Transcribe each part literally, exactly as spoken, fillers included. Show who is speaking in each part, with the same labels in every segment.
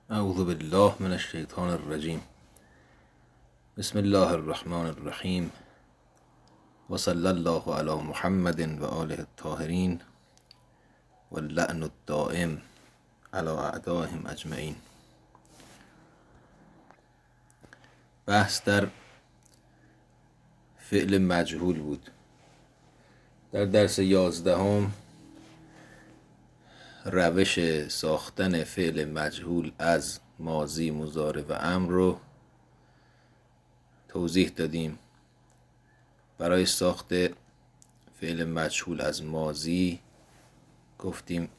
Speaker 1: اعوذ بالله من الشیطان الرجیم. بسم الله الرحمن الرحیم و صلی الله علی محمد و آله الطاهرین و اللعن الدائم علی اعدائهم اجمعین. بحث در فعل مجهول بود. در درس یازدهم روش ساختن فعل مجهول از ماضی، مضارع و امر رو توضیح دادیم. برای ساخت فعل مجهول از ماضی گفتیم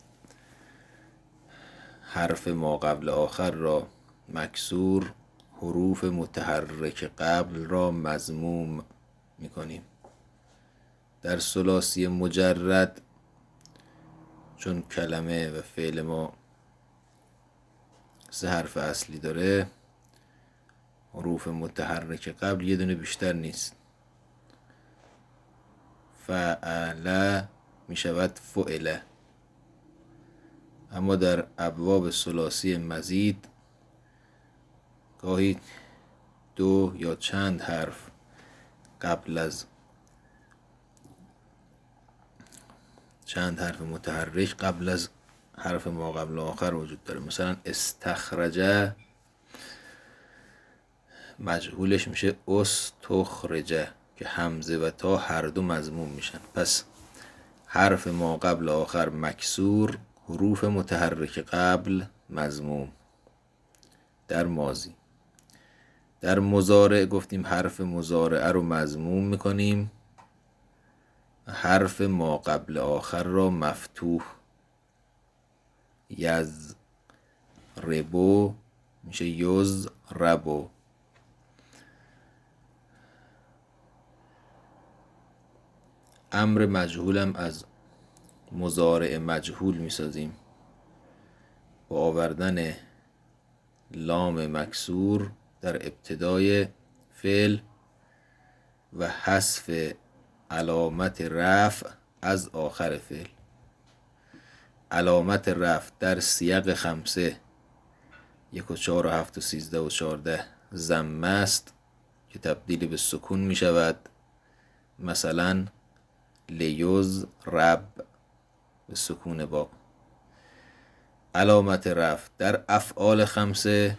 Speaker 1: حرف ما قبل آخر را مکسور، حروف متحرک قبل را مضموم میکنیم. در ثلاثی مجرد چون کلمه و فعل ما سه حرف اصلی داره، حروف متحرک قبل یه دونه بیشتر نیست. فعل می شود فعل. اما در ابواب ثلاثی مزید گاهی دو یا چند حرف قبل از چند حرف متحرک قبل از حرف ما قبل آخر وجود داره. مثلا استخرجه مجهولش میشه استخرجه که همزه و تا هر دو مضموم میشن. پس حرف ما قبل آخر مکسور، حروف متحرک قبل مضموم در ماضی. در مضارع گفتیم حرف مضارع رو مضموم میکنیم، حرف ما قبل آخر را مفتوح. یز ربو میشه یز ربو. امر مجهولم از مضارع مجهول میسازیم با آوردن لام مکسور در ابتدای فعل و حذف علامت رفع از آخر فعل. علامت رفع در سیاق خمسه یک و چهار و هفت و سیزده و چهارده ضمه است که تبدیل به سکون می شود. مثلا لیوز رب به سکون با. علامت رفع در افعال خمسه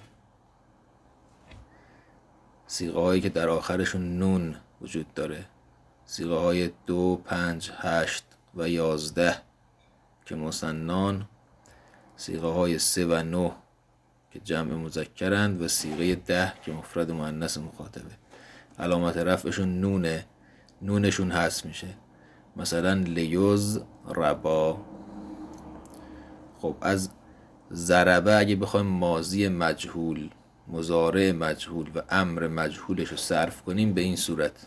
Speaker 1: صیغه هایی که در آخرشون نون وجود داره، صیغه های دو، پنج، هشت و یازده که مثنان، صیغه های سه و نه که جمع مذکرند و صیغه ده که مفرد مؤنث مخاطبه. علامت رفعشون نونه، نونشون حذف میشه. مثلا لیوز ربا. خب از ضربه اگه بخوایم ماضی مجهول، مضارع مجهول و امر مجهولش رو صرف کنیم به این صورت: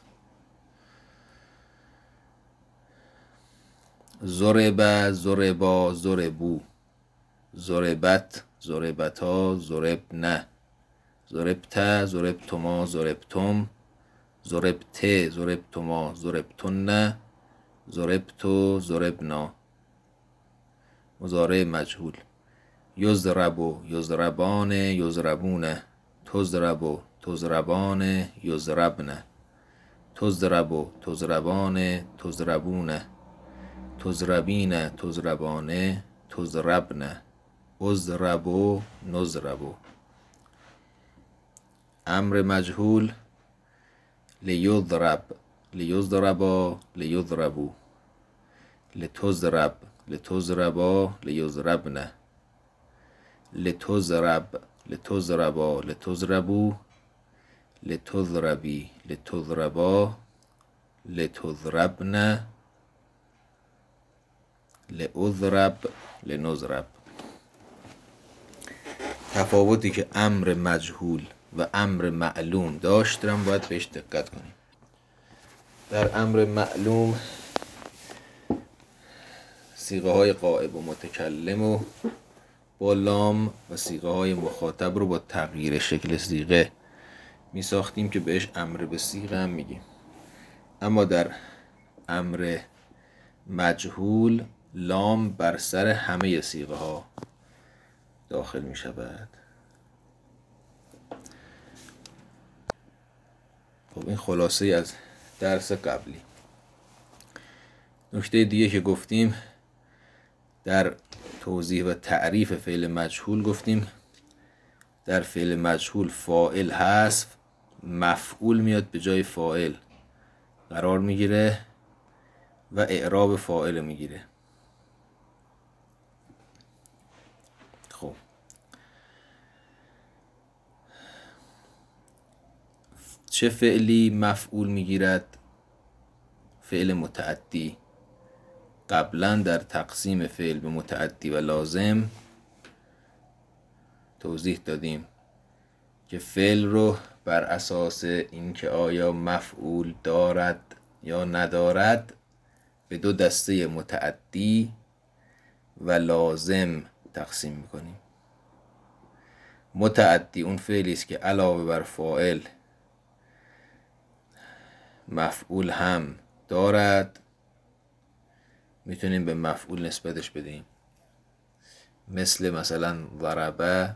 Speaker 1: ضرب، ضربا، ضربو، ضربت، ضربتا، ضربنه، ضربت، ضربتما، ضربتم، ضربت، ضربتما، ضربتن، ضربتو، ضربنا. مضارع مجهول: یضربو، یضربان، یضربونه، تضربو، تضربان، یضربنه، تضربو، تضربان، تضربونه، تضربین، تضربانه، تضربنه، اضربو، نضربو. امر مجهول: لیضرب، لیضربا، لیضربو، لتضرب، لتضربا، لیضربنه، لتضرب، لتضربا، لتضربو، لتضربی، لتضربا، لتضربنه، لأضرب، لنضرب. تفاوتی که امر مجهول و امر معلوم داشت رو باید بهش دقت کنیم. در امر معلوم صیغه های غائب و متکلم و با لام و صیغه های مخاطب رو با تغییر شکل صیغه می ساختیم که بهش امر به صیغه هم میگیم. اما در امر مجهول لام بر سر همه صیغه ها داخل می شود. خب این خلاصه از درس قبلی. نکته دیگه که گفتیم در توضیح و تعریف فعل مجهول، گفتیم در فعل مجهول فاعل حذف، مفعول میاد به جای فاعل قرار میگیره و اعراب فاعل میگیره. خب چه فعلی مفعول میگیرد؟ فعل متعدی. قبلا در تقسیم فعل به متعدی و لازم توضیح دادیم که فعل رو بر اساس اینکه آیا مفعول دارد یا ندارد به دو دسته متعدی و لازم تقسیم میکنیم. متعدی اون فعلی است که علاوه بر فاعل مفعول هم دارد، میتونیم به مفعول نسبتش بدیم، مثل مثلا ضربه،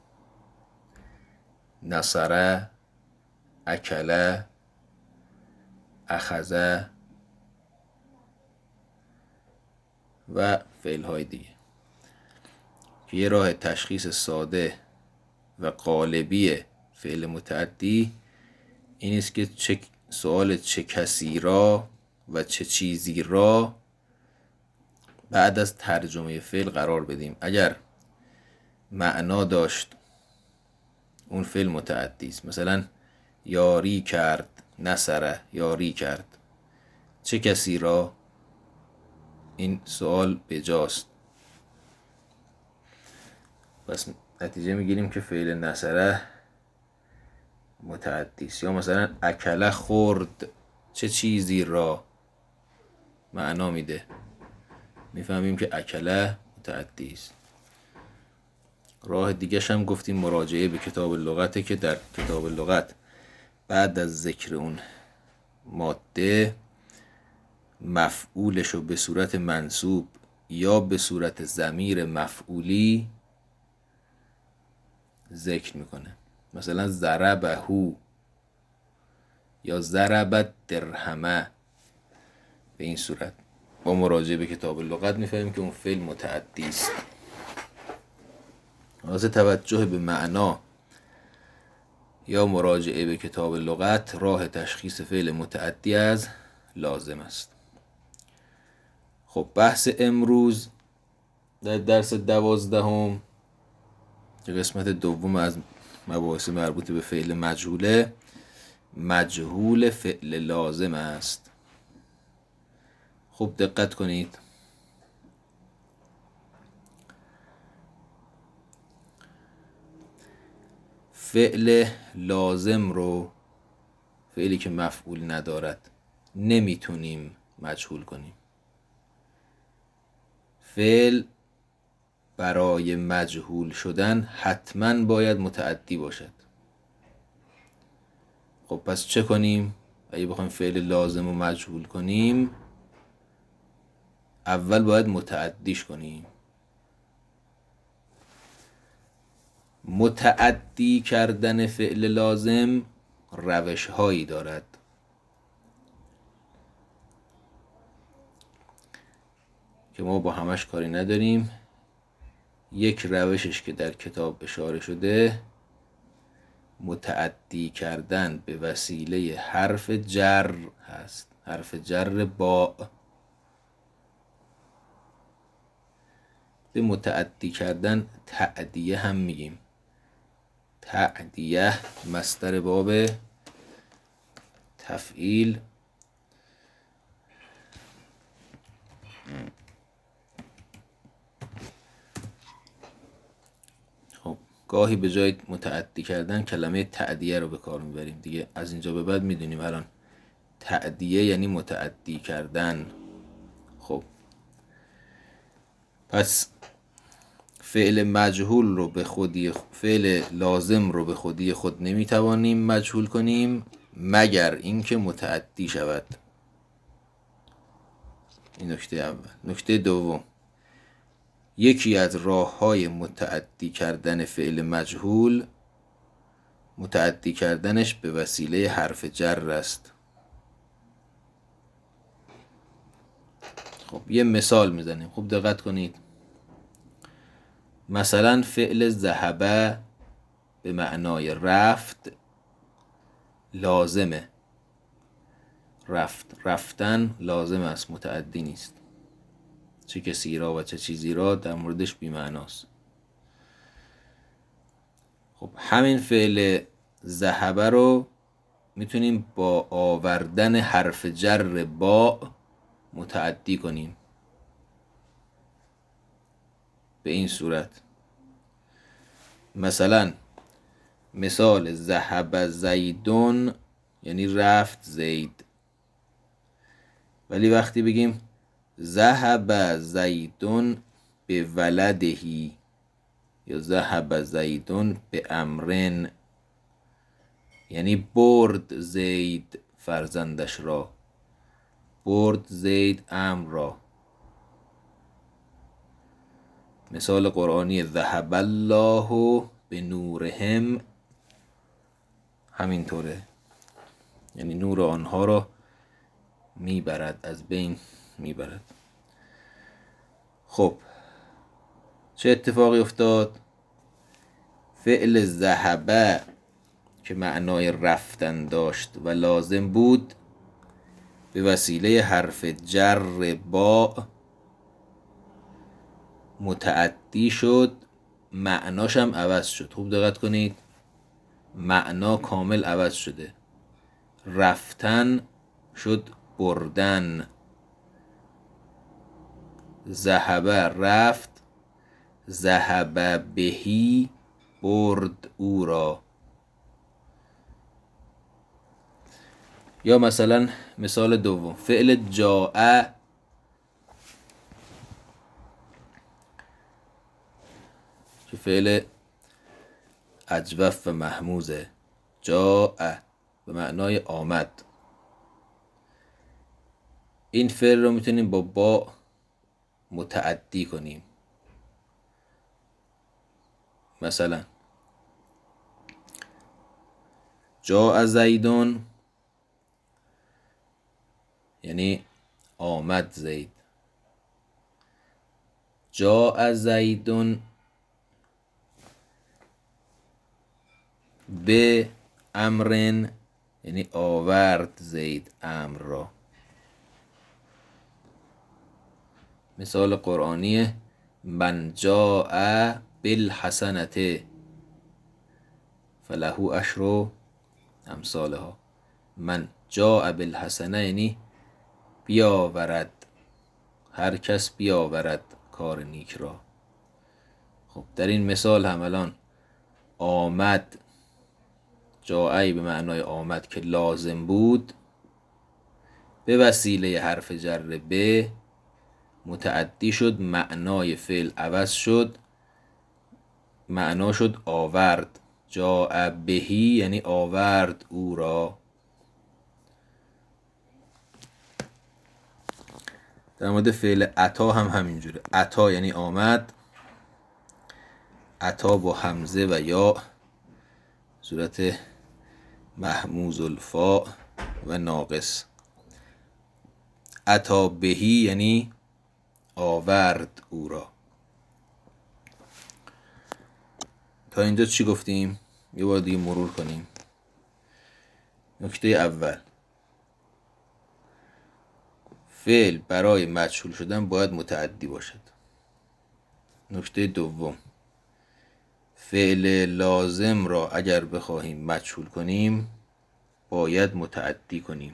Speaker 1: نصره، اکله، اخذه و فعل های دیگه. که یه راه تشخیص ساده و قالبی فعل متعدی این است که چه سوال چه کسی را و چه چیزی را بعد از ترجمه فعل قرار بدیم. اگر معنا داشت اون فعل متعدی است، مثلا یاری کرد، نصره، یاری کرد، چه کسی را، این سوال بجاست. پس نتیجه میگیریم که فعل نصره متعدی است. یا مثلا اکله خورد، چه چیزی را معنا میده، میفهمیم که اکله متعدی است. راه دیگه هم گفتیم مراجعه به کتاب لغته که در کتاب لغت بعد از ذکر اون ماده مفعولش رو به صورت منصوب یا به صورت ضمیر مفعولی ذکر میکنه. مثلا ضربهو یا ضربت درهمه. به این صورت با مراجعه به کتاب لغت میفهمیم که اون فعل متعدی است. واسه توجه به معنا یا مراجعه به کتاب لغت راه تشخیص فعل متعدی از لازم است. خب بحث امروز در درس دوازدهم که قسمت دوم از مباحث مربوط به فعل مجهوله، مجهول فعل لازم است. خوب دقت کنید. فعل لازم رو، فعلی که مفعول ندارد، نمیتونیم مجهول کنیم. فعل برای مجهول شدن حتما باید متعدی باشد. خب پس چه کنیم؟ اگه بخوایم فعل لازم رو مجهول کنیم، اول باید متعدیش کنیم. متعدی کردن فعل لازم روش هایی دارد. که ما با همش کاری نداریم. یک روشش که در کتاب اشاره شده، متعدی کردن به وسیله حرف جر هست. حرف جر با. به متعدی کردن تعدیه هم میگیم. تعدیه مصدر باب تفعیل. خب گاهی به جای متعدی کردن کلمه تعدیه رو به کار میبریم دیگه. از اینجا به بعد میدونیم الان تعدیه یعنی متعدی کردن. خب پس فعل مجهول رو به خودی، فعل لازم رو به خودی خود نمیتوانیم مجهول کنیم مگر اینکه متعدی شود. این نکته اول. نکته دوم، یکی از راه‌های متعدی کردن فعل مجهول متعدی کردنش به وسیله حرف جر است. خب یه مثال میزنیم، خوب دقت کنید. مثلا فعل ذهبه به معنای رفت لازمه. رفت رفتن لازم است، متعدی نیست. چه کسی را و چه چیزی را در موردش بی معناست. خب همین فعل ذهبه رو میتونیم با آوردن حرف جر با متعدی کنیم. به این صورت مثلا مثال ذهب زیدون یعنی رفت زید، ولی وقتی بگیم ذهب زیدون به ولدهی یا ذهب زیدون به امرن، یعنی برد زید فرزندش را، برد زید امر را. مثال قرآنی ذهب الله به نورهم همینطوره، یعنی نور آنها را میبرد، از بین میبرد. خب چه اتفاقی افتاد؟ فعل ذهبه که معنای رفتن داشت و لازم بود به وسیله حرف جر با متعدی شد، معناش هم عوض شد. خوب دقت کنید، معنا کامل عوض شده. رفتن شد بردن، ذهبه رفت، ذهبه بهی برد او را. یا مثلا مثال دوم فعل جاء که فعل اجوف و محموزه. جاء به معنای آمد. این فعل رو میتونیم با با متعدی کنیم. مثلا جاء زیدون یعنی آمد زید، جاء زیدون به امرن یعنی آورد زید امر را. مثال قرآنی من جاء بالحسنة فله عشر امثالها. من جاء بالحسنة یعنی بیاورد، هر کس بیاورد کار نیک را. خب در این مثال هم الان آمد، جاء به معنای آمد که لازم بود، به وسیله حرف جر به متعدی شد، معنای فعل عوض شد، معنا شد آورد. جاء بهی یعنی آورد او را. در مورد فعل اتا هم همینجوره. اتا یعنی آمد، اتا با همزه و یا صورت محموز الفاء و ناقص. اتا بهی یعنی آورد او را. تا اینجا چی گفتیم؟ یه بار دیگه مرور کنیم. نکته اول، فعل برای مجهول شدن باید متعدی باشد. نکته دوم، فعل لازم را اگر بخواهیم مجهول کنیم باید متعدی کنیم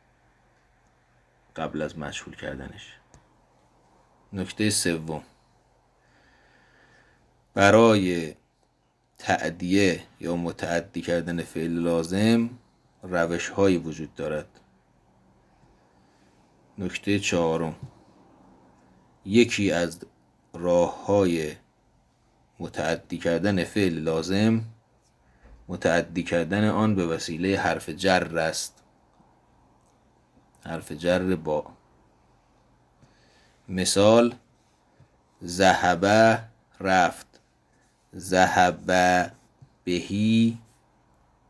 Speaker 1: قبل از مجهول کردنش. نکته سوم، برای تعدیه یا متعدی کردن فعل لازم روش هایی وجود دارد. نکته چهارم، یکی از راه های متعدی کردن فعل لازم متعدی کردن آن به وسیله حرف جر است، حرف جر با. مثال ذهب رفت، ذهب بهی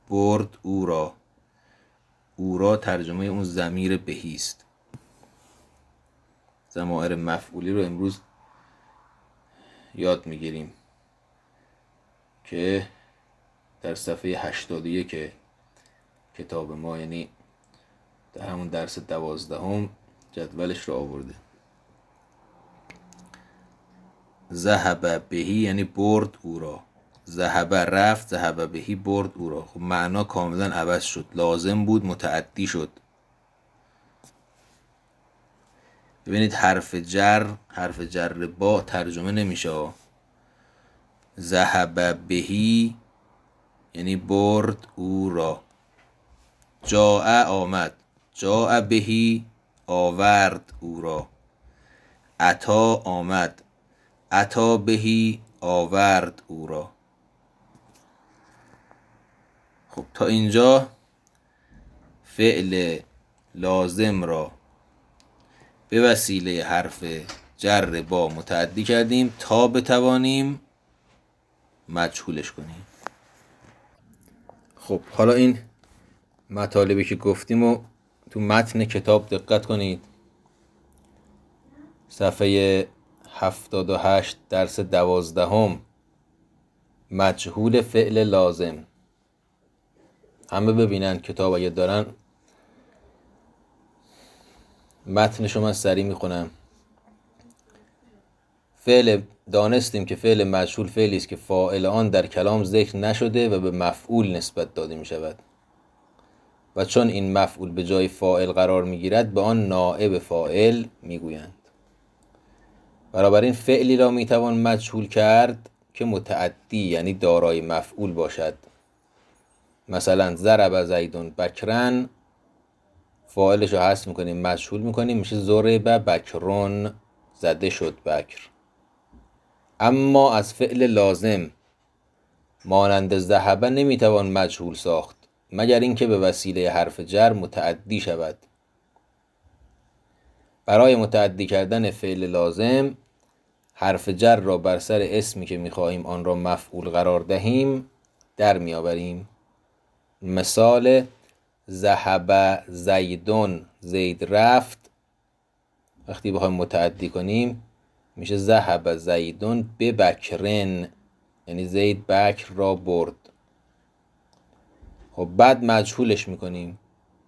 Speaker 1: برد او را. او را ترجمه اون ضمیر بهی است. ضمائر مفعولی رو امروز یاد میگیریم که در صفحه هشتاد و یک کتاب ما، یعنی در همون درس دوازدهم جدولش رو آورده. ذهب بهی یعنی برد او را. ذهب رفت، ذهب بهی برد او را. خب معنا کاملا عوض شد، لازم بود متعدی شد. ببینید حرف جر، حرف جر با ترجمه نمیشه. ذهب بهی یعنی برد او را. جاء آمد، جاء بهی آورد او را. اتی آمد، اتی بهی آورد او را. خب تا اینجا فعل لازم را به وسیله حرف جر با متعدی کردیم تا بتوانیم مجهولش کنیم. خب حالا این مطالبی که گفتیم و تو متن کتاب دقت کنید. صفحه هفتاد و هشت درس دوازدهم، مجهول فعل لازم. همه ببینن کتاب اگه دارن. متنشو من سریع میخونم. فعل دانستیم که فعل مجهول فعلی است که فاعل آن در کلام ذکر نشده و به مفعول نسبت داده می شود و چون این مفعول به جای فاعل قرار می گیرد به آن نائب فاعل می گویند. بنابراین فعلی را می توان مجهول کرد که متعدی یعنی دارای مفعول باشد. مثلا ضرب زیدون بکرن، فاعلش رو حذف میکنیم مجهول میکنیم میشه ضرب بکرون، زده شد بکر. اما از فعل لازم مانند ذهب نمیتوان مجهول ساخت مگر اینکه به وسیله حرف جر متعدی شود. برای متعدی کردن فعل لازم حرف جر را بر سر اسمی که میخواهیم آن را مفعول قرار دهیم در میآوریم. مثال ذهب زیدون، زید رفت، وقتی بخوایم متعدی کنیم میشه ذهب زیدون به بکرن، یعنی زید بکر را برد. خب بعد مجهولش میکنیم.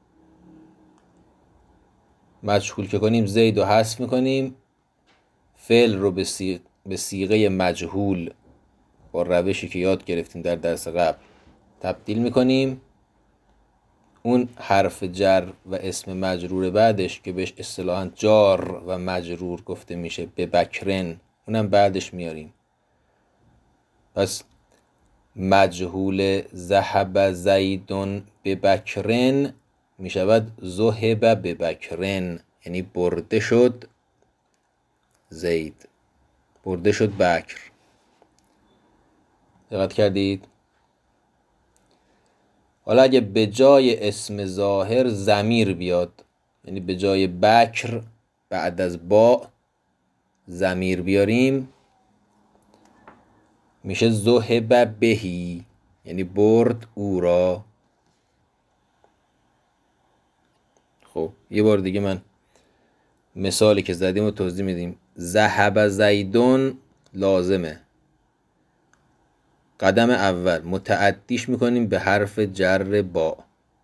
Speaker 1: مجهول که کنیم زید رو حذف میکنیم، فعل رو به سیغ... به صیغه مجهول با روشی که یاد گرفتیم در درس قبل تبدیل میکنیم. اون حرف جر و اسم مجرور بعدش که بهش اصطلاحاً جار و مجرور گفته میشه به بکرن، اونم بعدش میاریم. پس مجهول ذهب زیدون به بکرن میشود ذهب به بکرن، یعنی برده شد زید، برده شد بکر. دقت کردید؟ حالا اگه به جای اسم ظاهر ضمیر بیاد، یعنی به جای بکر بعد از با ضمیر بیاریم میشه ذهب بهی، یعنی برد او را. خب یه بار دیگه من مثالی که زدیم رو توضیح میدیم. ذهب زیدون لازمه، قدم اول متعدیش میکنیم به حرف جر با،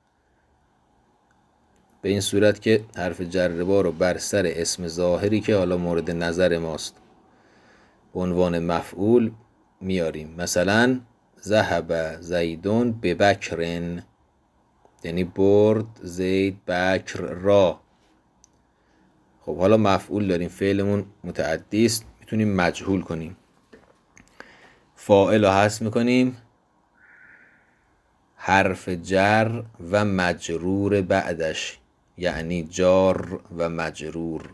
Speaker 1: به این صورت که حرف جر با رو بر سر اسم ظاهری که حالا مورد نظر ماست به عنوان مفعول میاریم. مثلا ذهب زیدون به بکرن، یعنی برد زید بکر را. خب حالا مفعول داریم، فعلمون متعدی است، میتونیم مجهول کنیم. فاعل رو حذف میکنیم، حرف جر و مجرور بعدش یعنی جار و مجرور،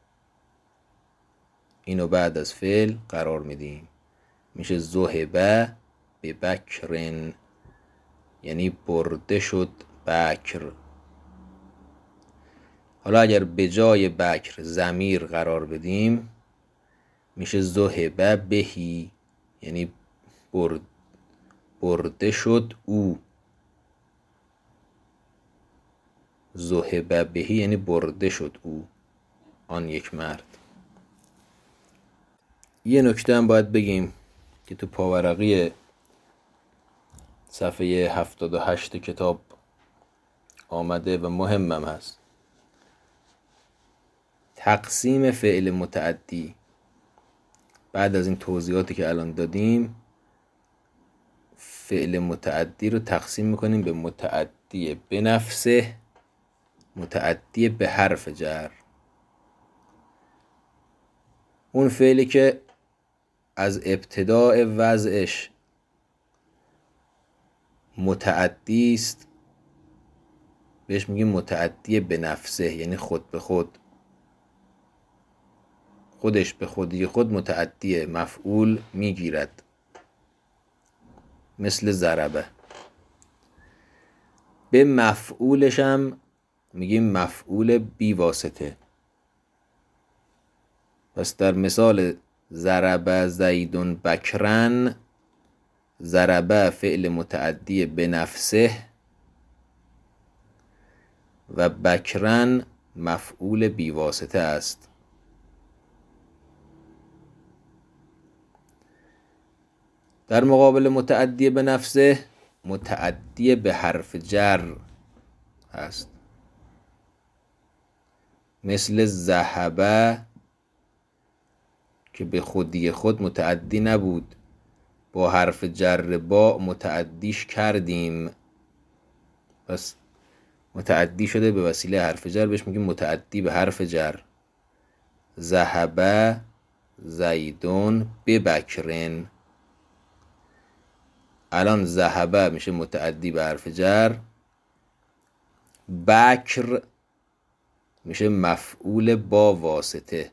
Speaker 1: اینو بعد از فعل قرار میدیم. میشه ذهب به بکرن، یعنی برده شد بکر. حالا اگر به جای بکر ضمیر قرار بدیم میشه ذهب بهی، یعنی برد برده شد او. ذهب بهی یعنی برده شد او، آن یک مرد. یه نکته هم باید بگیم که تو پاورقی صفحه هفتاد و هشت کتاب آمده و مهمم هست. تقسیم فعل متعدی بعد از این توضیحاتی که الان دادیم، فعل متعدی رو تقسیم میکنیم به متعدی به نفسه، متعدی به حرف جر. اون فعلی که از ابتداء وضعش متعدی است بهش میگیم متعدی به نفسه، یعنی خود به خود، خودش به خودی خود متعدی مفعول میگیرد، مثل ضربه. به مفعولش هم میگیم مفعول بی واسطه. پس در مثال ضربه زیدون بکرن، ضربه فعل متعدی به نفسه و بکرن مفعول بی واسطه است. در مقابل متعدی به نفسه، متعدی به حرف جر هست، مثل ذهبه که به خودی خود متعدی نبود، با حرف جر با متعدیش کردیم، پس متعدی شده به وسیله حرف جر، بهش میگیم متعدی به حرف جر. ذهبه زیدون به بکرن، الان ذهبه میشه متعدی به حرف جر، بکر میشه مفعول با واسطه.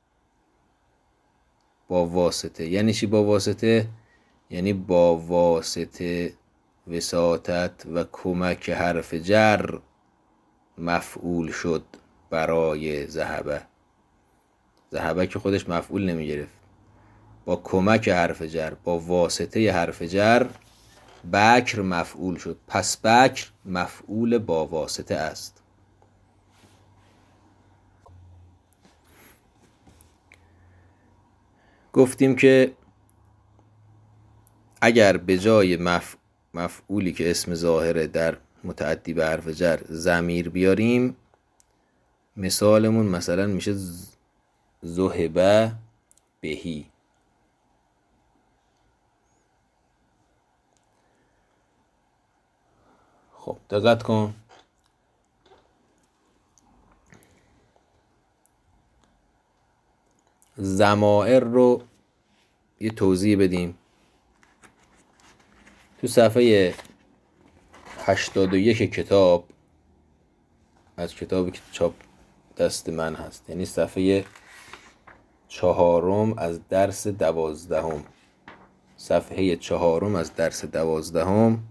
Speaker 1: با واسطه یعنی چی؟ با واسطه یعنی با واسطه وساطت و کمک حرف جر مفعول شد برای ذهبه. ذهبه که خودش مفعول نمی گرفت، با کمک حرف جر، با واسطه حرف جر بکر مفعول شد. پس بکر مفعول با واسطه است. گفتیم که اگر به جای مف... مفعولی که اسم ظاهره در متعدی به حرف جر ضمیر بیاریم، مثالمون مثلا میشه ذهب بهی. خب دقت کن، ضمائر رو یه توضیح بدیم. تو صفحه هشتاد و یک کتاب، از کتابی که چاپ دست من هست، یعنی صفحه چهارم از درس دوازدهم، صفحه چهارم از درس دوازدهم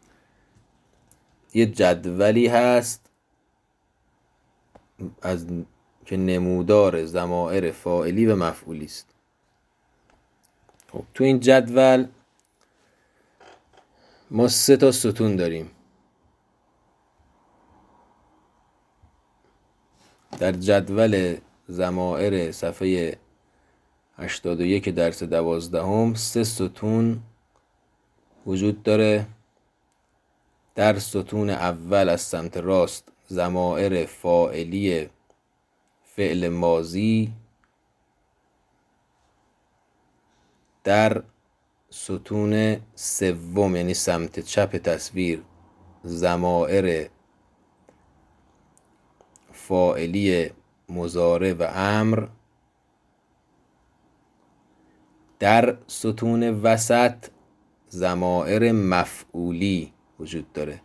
Speaker 1: یه جدولی هست از که نمودار ضمائر فاعلی و مفعولی است. خب تو این جدول ما سه تا ستون داریم. در جدول ضمائر صفحه هشتاد و یک درس دوازدهم سه ستون وجود داره. در ستون اول از سمت راست ضمائر فاعلی فعل ماضی، در ستون سوم یعنی سمت چپ تصویر ضمائر فاعلی مضارع و امر، در ستون وسط ضمائر مفعولی وجود داره.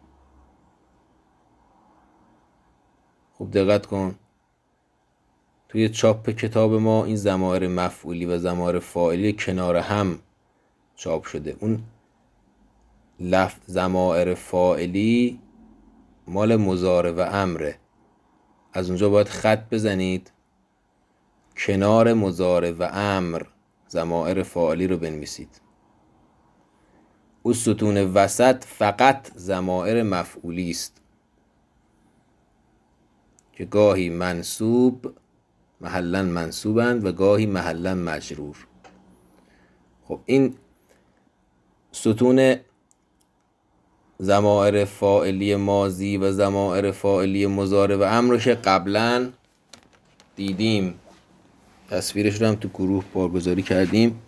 Speaker 1: خوب دقت کن، توی چاپ کتاب ما این ضمائر مفعولی و ضمائر فاعلی کنار هم چاپ شده. اون لفظ ضمائر فاعلی مال مضارع و امره، از اونجا باید خط بزنید کنار مضارع و امر ضمائر فاعلی رو بنویسید. اون ستون وسط فقط ضمائر مفعولی است. که گاهی منصوب محلا منصوبند و گاهی محلا مجرور. خب این ستون ضمائر فاعلی ماضی و ضمائر فاعلی مضارع و امر رو که قبلا دیدیم، تصویرش رو هم تو گروه بارگذاری کردیم،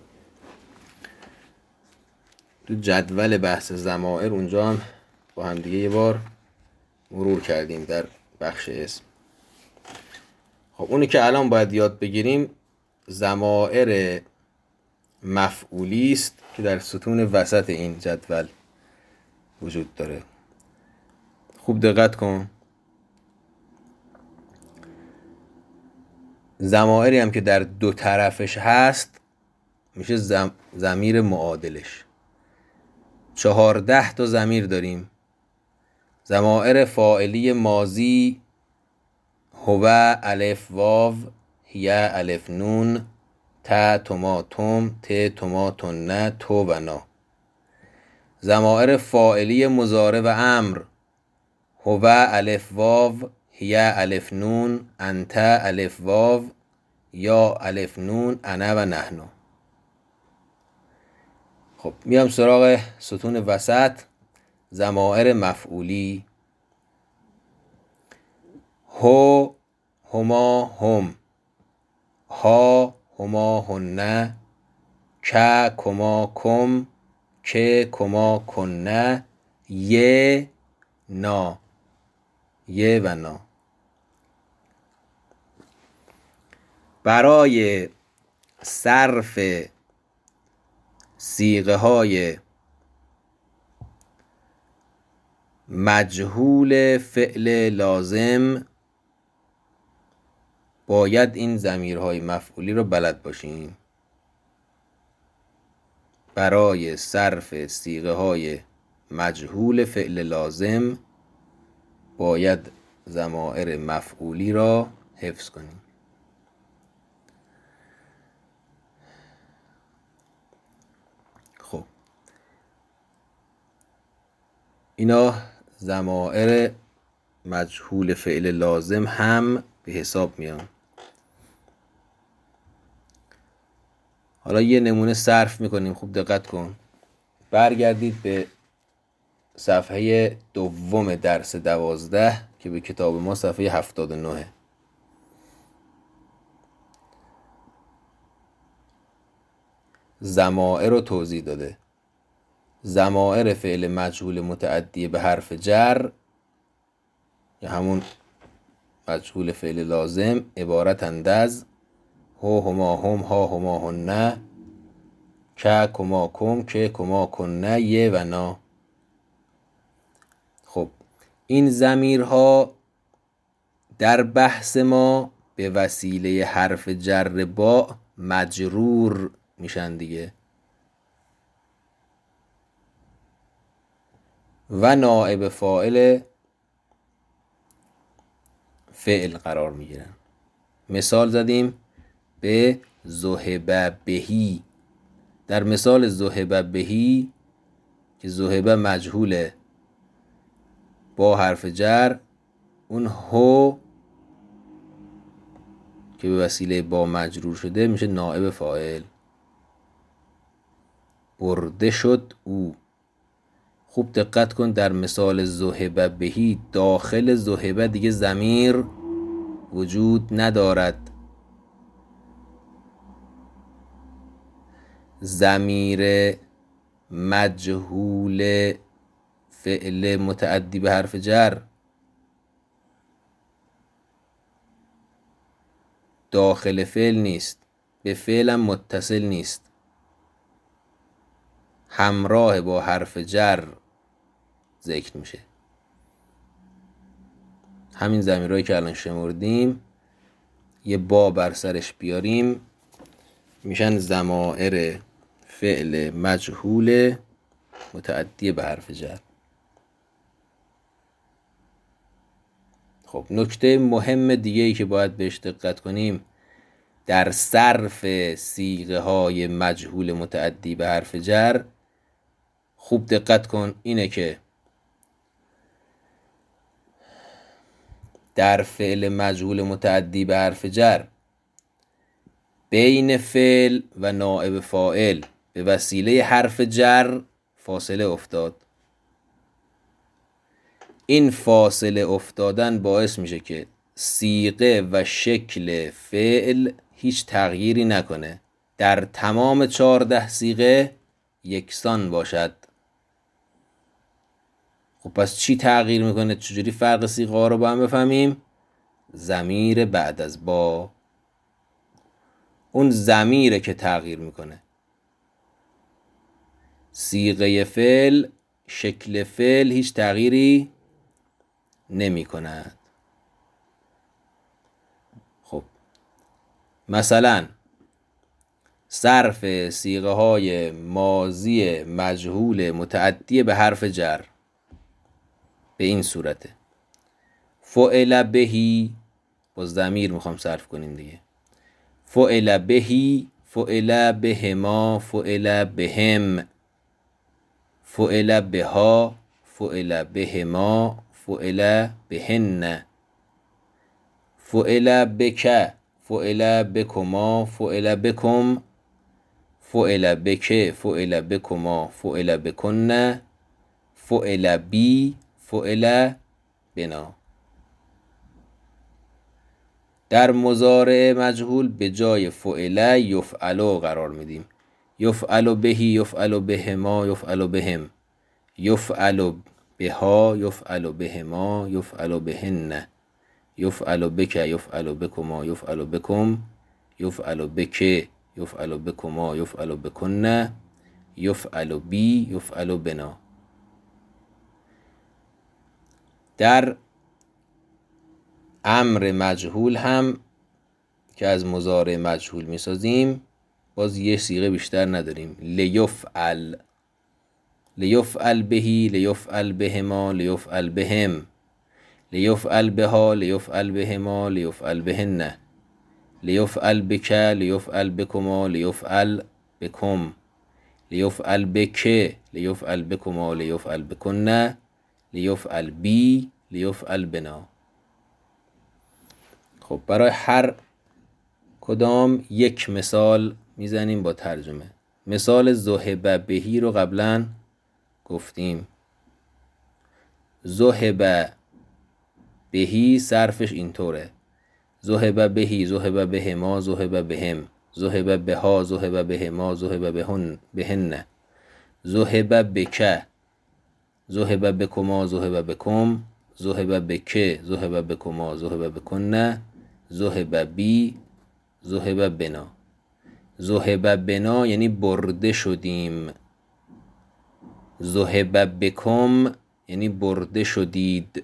Speaker 1: تو جدول بحث ضمائر اونجا هم با هم دیگه یه بار مرور کردیم در بخش اسم. خب اونی که الان باید یاد بگیریم ضمائر مفعولی است که در ستون وسط این جدول وجود داره. خوب دقت کن. ضمائری هم که در دو طرفش هست میشه زم... ضمیر معادلش. چهارده تا ضمیر داریم. ضمائر فاعلی ماضی هو الف واو هی الف نون ت تما تم ت تما تن تو و نا. ضمائر فاعلی مضارع و امر هو الف واو هی الف نون انت الف واو یا الف نون انا و نحنو. خب میام سراغ ستون وسط ضمائر مفعولی. هو هما هم، ها هما هن، ک کما کم، که کما کنه، ی نا، ی و نا. برای صرف صیغه های مجهول فعل لازم باید این ضمیرهای مفعولی رو بلد باشیم. برای صرف صیغه های مجهول فعل لازم باید ضمائر مفعولی را حفظ کنیم. خب اینا ضمائر مجهول فعل لازم هم به حساب میان. حالا یه نمونه صرف میکنیم. خوب دقت کن. برگردید به صفحه دوم درس دوازده که به کتاب ما صفحه هفتاد و نه. ضمائر رو توضیح داده. ضمائر فعل مجهول متعدی به حرف جر یا همون مجهول فعل لازم عبارتند از هو هما هم، ها هما هن، که کما کم، که کما کنه، ی و نا. خب این ضمیرها در بحث ما به وسیله حرف جر با مجرور میشن دیگه و نائب فاعل فعل قرار میگیرن. مثال زدیم به ذهب بهی. در مثال ذهب بهی که ذهب مجهوله با حرف جر، اون هو که به وسیله با مجرور شده میشه نائب فاعل. برده شد او. خوب دقت کن. در مثال ذهب بهی داخل ذهب دیگه ضمیر وجود ندارد. ضمیر مجهول فعل متعدی به حرف جر داخل فعل نیست، به فعل هم متصل نیست، همراه با حرف جر ذکر میشه. همین ضمیرهایی که الان شمردیم یه با بر سرش بیاریم میشن ضمائر فعل مجهول متعدی به حرف جر. خب نکته مهم دیگه ای که باید بهش دقت کنیم در صرف صیغه های مجهول متعدی به حرف جر، خوب دقت کن، اینه که در فعل مجهول متعدی به حرف جر بین فعل و نائب فاعل به وسیله حرف جر فاصله افتاد. این فاصله افتادن باعث میشه که صیغه و شکل فعل هیچ تغییری نکنه، در تمام چهارده صیغه یکسان باشد. خب پس چی تغییر میکنه؟ چجوری فرق صیغه ها رو با هم بفهمیم؟ ضمیر بعد از با، اون ضمیره که تغییر میکنه. صیغه فعل، شکل فعل هیچ تغییری نمی کند. خب مثلا صرف صیغه های ماضی مجهول متعدی به حرف جر به این صورته: فعل بهی، با ضمیر میخوام صرف کنیم دیگه، فعل بهی، فعل بهما، فعل بهم، فعل بها، فعل بهما، فعل بهن، فعل بک، فعل بکما، فعل بکم، فعل بک، فعل بکما، فعل بکن، فعل بی، فعل بنا. در مضارع مجهول به جای فعل یفعل قرار میدیم. یفعل بهی، یفعل بهما، یفعل بهم، یفعل بها، یفعل بهما، یفعل بهن، یفعل بک، یفعل بکما، یفعل بکم، یفعل بک، یفعل بکما، یفعل بکن، یفعل بی، یفعل بنا. در امر مجهول هم که از مضارع مجهول میسازیم باز یه صیغه بیشتر نداریم: لیفعل، لیفعل بهی، لیفعل بهما، لیفعل بهم، لیفعل بها، لیفعل بهما، لیفعل بهن، لیفعل بک، لیفعل بکما، لیفعل بکم، لیفعل بک، لیفعل بکما، لیفعل بکن، لیفعل بی، لیفعل بنا. خب برای هر کدام یک مثال میزنیم با ترجمه. مثال ذهب بهی رو قبلا گفتیم. ذهب بهی صرفش اینطوره: ذهب بهی، ذهب بهما، ذهب بهم، ذهب بها، ذهب بهما، ذهب بهن بهن، ذهب بک، ذهب بکما، ذهب بکم، ذهب بک، ذهب بکما، ذهب بکن، ذهب بی، ذهب بنا. ذهب بنا یعنی برده شدیم. ذهب بکم یعنی برده شدید.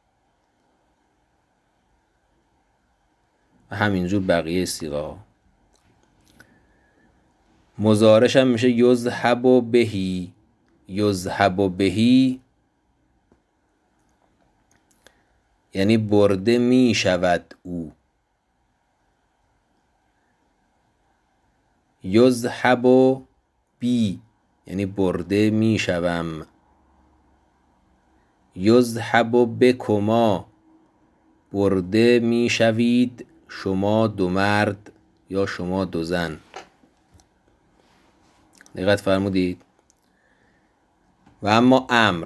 Speaker 1: همینجور بقیه صیغه. مضارعش هم میشه یذهب بهی. یذهب بهی یعنی برده می شود او. یذهب بی یعنی برده می شوم. یذهب بکما برده می شوید شما دو مرد یا شما دو زن. دقت فرمودید؟ و اما امر،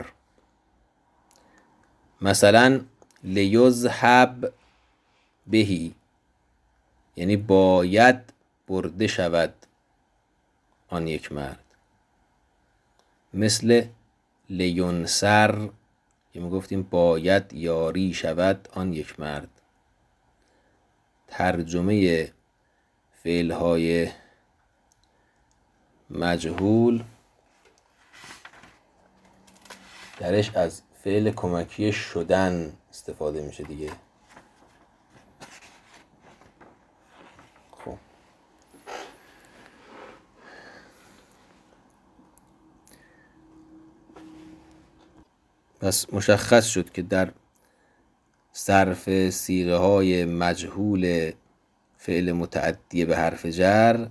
Speaker 1: مثلا لیذهب بهی یعنی باید برده شود آن یک مرد. مثل لینصر که می گفتیم باید یاری شود آن یک مرد. ترجمه فعلهای مجهول درش از فعل کمکی شدن استفاده میشه دیگه. خب پس مشخص شد که در صرف صیغه های مجهول فعل متعدی به حرف جر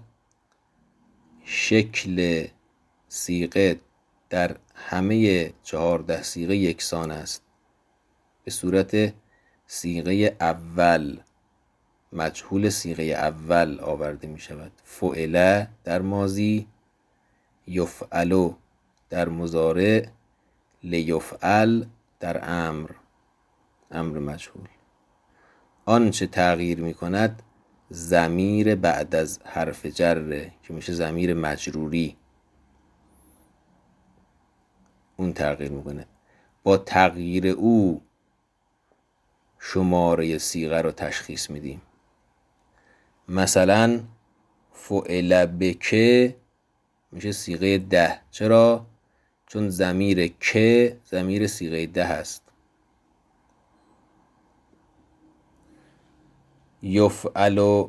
Speaker 1: شکل صیغه در همه چهارده صیغه یکسان است به صورت صیغه اول مجهول صیغه اول آورده می شود. فعل در ماضی، یفعل در مضارع، لیفعل در امر، امر مجهول. آنچه تغییر می کند ضمیر بعد از حرف جره که میشه ضمیر مجروری، اون تغییر میکنه. با تغییر او شماره صیغه رو تشخیص میدیم. مثلا فعل بک میشه صیغه ده. چرا؟ چون ضمیر که ضمیر صیغه ده هست. یفعل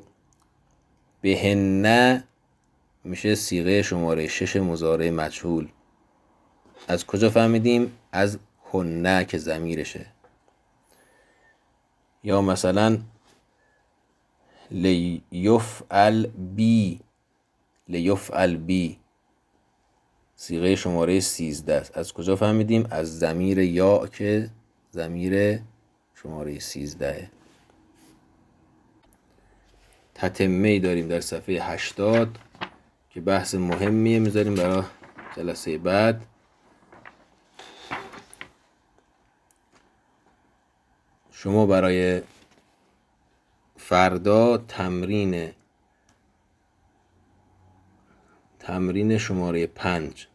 Speaker 1: بهن میشه صیغه شماره شش مضارع مجهول. از کجا فهمیدیم؟ از هنه که ضمیرشه. یا مثلا لیفعل بی، لیفعل بی صیغه شماره سیزده است. از کجا فهمیدیم؟ از ضمیر یا که ضمیر شماره سیزده. تتمه ای داریم در صفحه هشتاد که بحث مهمیه، میذاریم برای جلسه بعد. شما برای فردا تمرین تمرین شماره پنج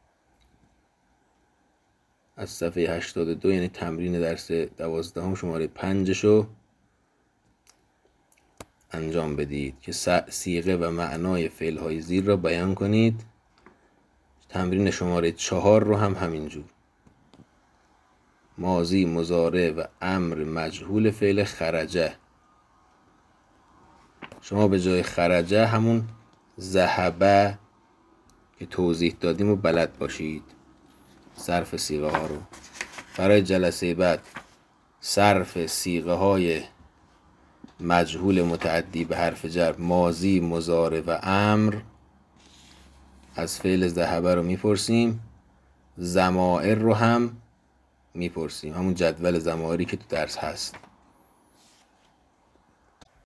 Speaker 1: از صفحه هشتاد و دو، یعنی تمرین درس دوازدهم شماره پنجشو انجام بدید که صیغه و معنای فعل‌های زیر را بیان کنید. تمرین شماره چهار رو هم همینجور. ماضی، مضارع و امر مجهول فعل خرجه. شما به جای خرجه همون ذهبه که توضیح دادیم و بلد باشید صرف صیغه ها رو. برای جلسه بعد صرف صیغه های مجهول متعدی به حرف جر، ماضی، مضارع و امر از فعل ذهبه رو میپرسیم. ضمائر رو هم میپرسیم، همون جدول ضمائری که تو درس هست.